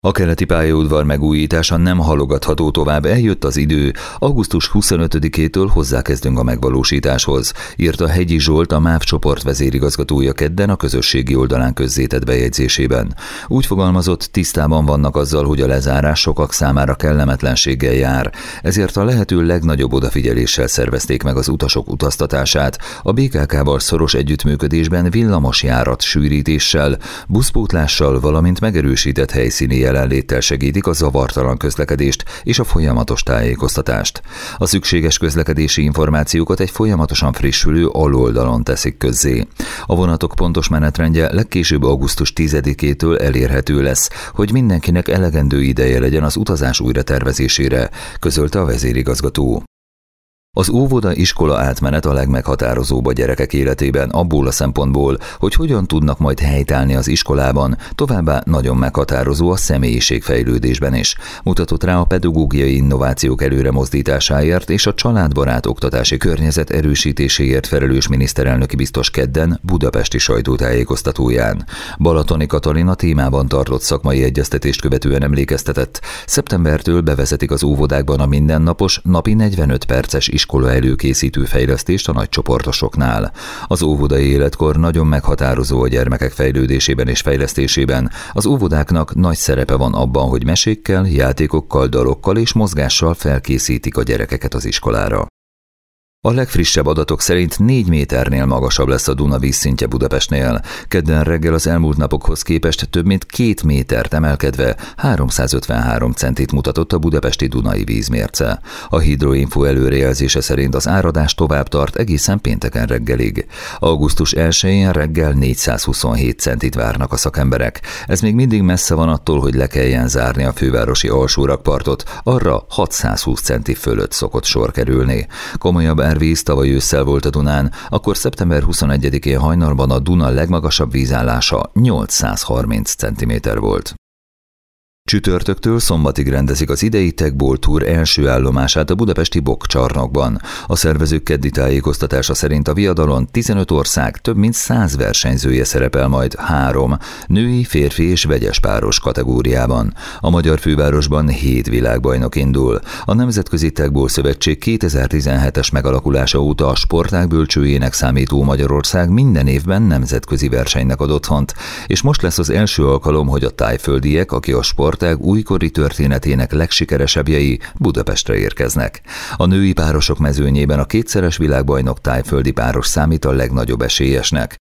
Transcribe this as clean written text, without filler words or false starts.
A keleti pályaudvar megújítása nem halogatható tovább, eljött az idő, augusztus 25-től hozzákezdünk a megvalósításhoz, írta Hegyi Zsolt, a MÁV csoport vezérigazgatója kedden a közösségi oldalán közzétett bejegyzésében. Úgy fogalmazott, tisztában vannak azzal, hogy a lezárás sokak számára kellemetlenséggel jár, ezért a lehető legnagyobb odafigyeléssel szervezték meg az utasok utaztatását, a BKK-val szoros együttműködésben villamosjárat sűrítéssel, buszpótlással, valamint megerősített helyszíni jelenléttel segítik a zavartalan közlekedést és a folyamatos tájékoztatást. A szükséges közlekedési információkat egy folyamatosan frissülő aloldalon teszik közzé. A vonatok pontos menetrendje legkésőbb augusztus 10-től elérhető lesz, hogy mindenkinek elegendő ideje legyen az utazás újratervezésére, közölte a vezérigazgató. Az óvoda-iskola átmenet a legmeghatározóbb a gyerekek életében abból a szempontból, hogy hogyan tudnak majd helytállni az iskolában, továbbá nagyon meghatározó a személyiségfejlődésben is, mutatott rá a pedagógiai innovációk előremozdításáért és a családbarát oktatási környezet erősítéséért felelős miniszterelnöki biztos kedden budapesti sajtótájékoztatóján. Balatoni Katalin a témában tartott szakmai egyeztetést követően emlékeztetett, szeptembertől bevezetik az óvodákban a mindennapos, napi 45 perces iskola előkészítő fejlesztést a nagycsoportosoknál. Az óvodai életkor nagyon meghatározó a gyermekek fejlődésében és fejlesztésében. Az óvodáknak nagy szerepe van abban, hogy mesékkel, játékokkal, dalokkal és mozgással felkészítik a gyerekeket az iskolára. A legfrissebb adatok szerint 4 méternél magasabb lesz a Duna vízszintje Budapestnél. Kedden reggel az elmúlt napokhoz képest több mint 2 métert emelkedve 353 centit mutatott a budapesti Dunai vízmérce. A Hidroinfo előrejelzése szerint az áradás tovább tart egészen pénteken reggelig. Augusztus 1-én reggel 427 centit várnak a szakemberek. Ez még mindig messze van attól, hogy le kelljen zárni a fővárosi alsórakpartot, arra 620 centi fölött szokott sor kerülni. Komolyabb árvíz tavaly ősszel volt a Dunán, akkor szeptember 21-én hajnalban a Duna legmagasabb vízállása 830 cm volt. Csütörtöktől szombatig rendezik az idei Tech Ball Tour első állomását a budapesti Bokkcsarnokban. A szervezők keddi tájékoztatása szerint a viadalon 15 ország több mint 100 versenyzője szerepel majd 3 női, férfi és vegyes páros kategóriában. A magyar fővárosban 7 világbajnok indul. A Nemzetközi Tech Ball Szövetség 2017-es megalakulása óta a sportág bölcsőjének számító Magyarország minden évben nemzetközi versenynek ad otthont, és most lesz az első alkalom, hogy a tájföldiek, aki a sportág újkori történetének legsikeresebbjei Budapestre érkeznek. A női párosok mezőnyében a kétszeres világbajnok tájföldi páros számít a legnagyobb esélyesnek.